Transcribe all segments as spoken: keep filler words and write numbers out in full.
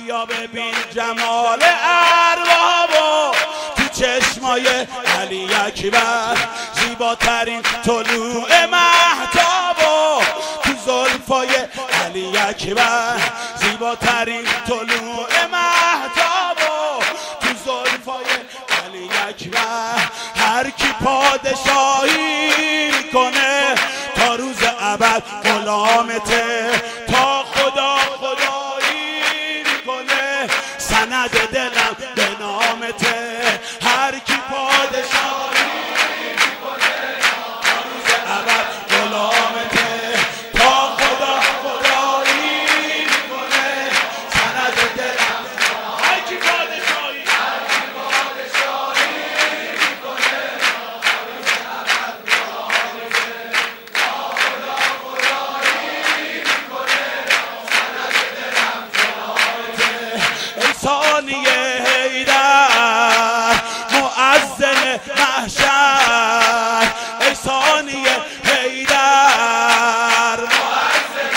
بیا ببین جمال اربابو تو چشمای علی اکبر، زیباترین طلوع مهتابو تو زلفای علی اکبر، زیباترین طلوع مهتابو تو زلفای علی اکبر. هر کی پادشاهی میکنه تا روز ابد غلامته، تا خدا خدایی میکنه سند دلم به نامته. هر کی پادشاهی میکنه تا روز ابد غلامته، تا خدا خدایی میکنه سند دلم. هر کی پادشاهی هر کی پادشاهی میکنه تا روز ابد غلامته، تا خدا خدایی میکنه سند دلم غلامته. ای ثانیه حیدر مؤذن محشر، ای ثانیه حیدر مؤذن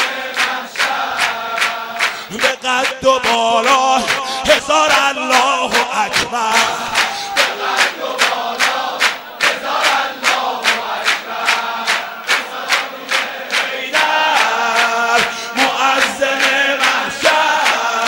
محشر، به قد و بالا هزار الله اکبر، به قد و بالا هزار الله اکبر. حیدر مؤذن محشر،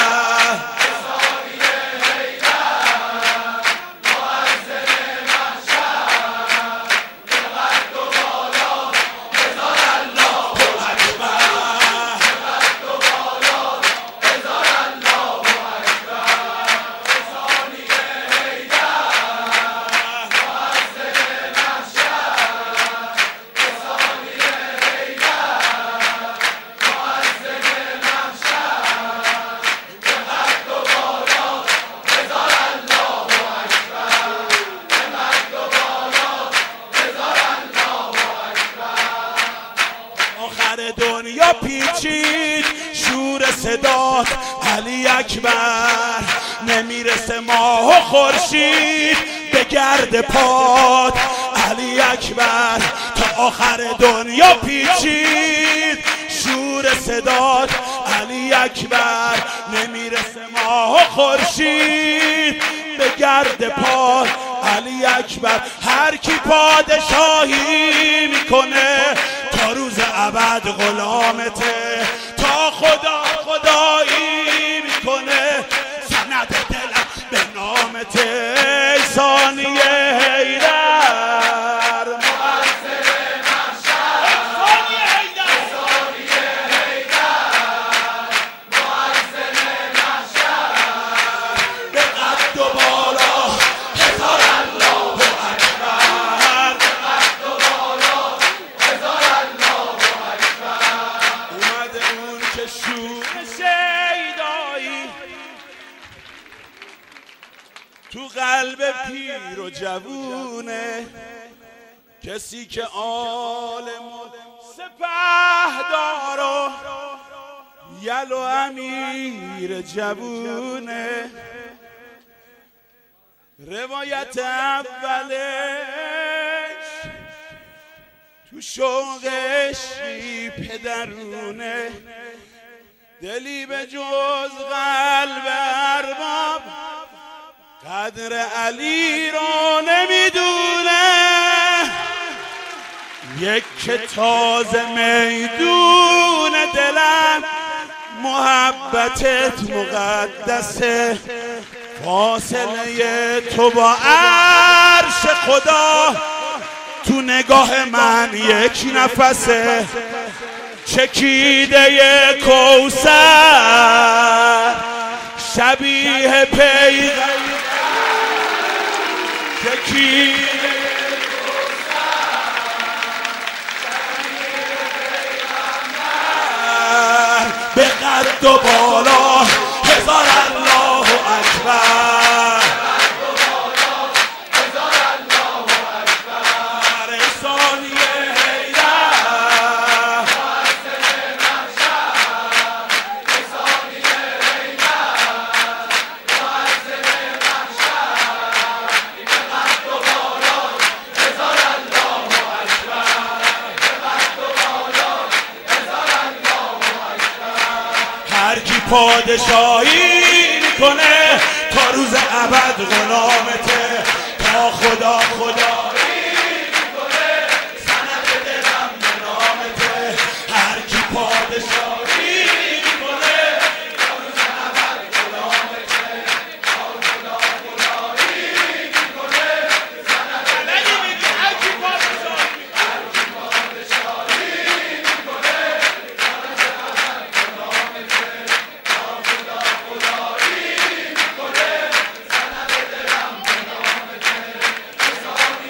دنیا پیچید شور صدات علی اکبر، نمیرسه ماه و خورشید به گرد پات علی اکبر. تا آخر دنیا پیچید شور صدات علی اکبر، نمیرسه ماه و خورشید به گرد پات علی اکبر. هر کی پادشاهی میکنه تا روز ابد غلامته، تا خدا خدایی میکنه سند دلم به نامته. ای ثانیه حیدر مؤذن محشر، ثانیه حیدر ثانیه حیدر مؤذن محشر، به قد و بالا هزار الله اکبر، به قد و بالا هزار الله اکبر. اومده اون که شور شیدایی تو قلب پیر و جوونه، کسی که عالم و سپهدار و یل و امیر جوونه. روایت اولش تو شوقش پدرونه، دلی به جز قلب ارباب قدر علی رو نمیدونه. یک که تازه میدون دلم محبتت مقدسه، فاصله تو با عرش خدا تو نگاه من یک نفسه. چکیده کوثر شبیه پیغمبر، چکیده به قد و بالا هزار الله اکبر، هزار الله اکبر. ای ثانیه حیدر مؤذن محشر، ای ثانیه حیدر مؤذن محشر، به قد و بالا هزار الله اکبر، به قد و بالا هزار الله اکبر. هر کی پادشاهی میکنه تا روز ابد غلامته تا خدا خدایی میکنه سند دلم به نامته هر کی پادشاهی میکنه تا روز ابد غلامته تا خدا خدایی میکنه سند دلم میگی هر کی پادشاهی هر کی پادشاهی میکنه تا روز ابد غلامته تا خدا خدایی میکنه سند دلم به نامته حسابی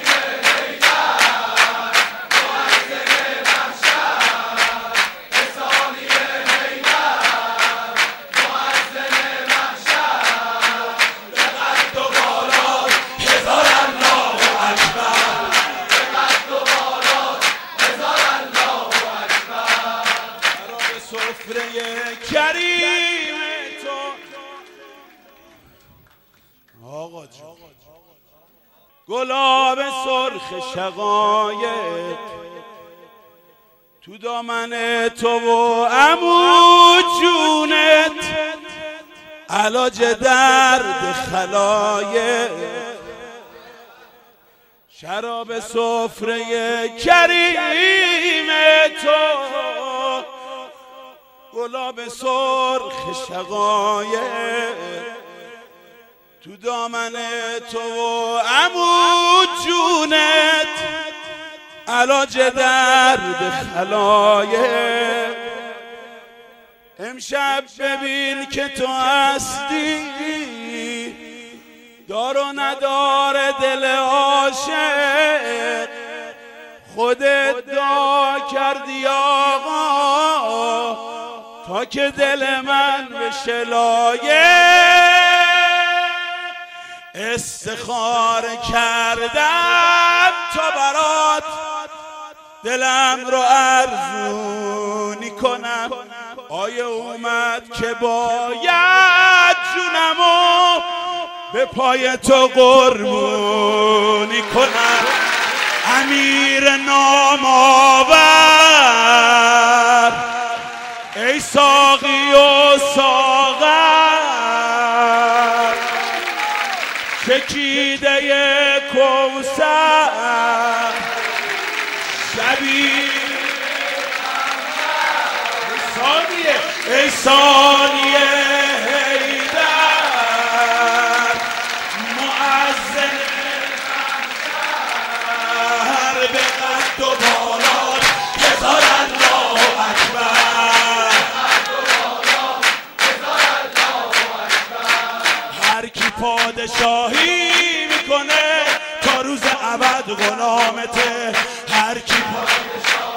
کریم تو آقا جان گلاب سرخ شقایق تو دامن تو و عمو جونت علاج درد خلایق شراب سفره کریم تو گلاب سرخ شقایق تو دامن تو و عمو جونت علاج درد خلایق امشب ببین که تو هستی دار و ندار دل عاشق خودت دعا کردی آقا تا که دل من بشه لایق استخاره کردم تا برات دلم رو ارزونی کنم آیه اومد که باید جونمو به پای تو قربونی کنم امیر نامآور ای ساقی و ساغر چکیده کوثر شبیه ثانیه ای ثانیه حیدر مؤذن محشر به قد و بالات هزار الله اکبر هر کی پادشاهی میکنه تا روز ابد غلامته هر کی پادشاهی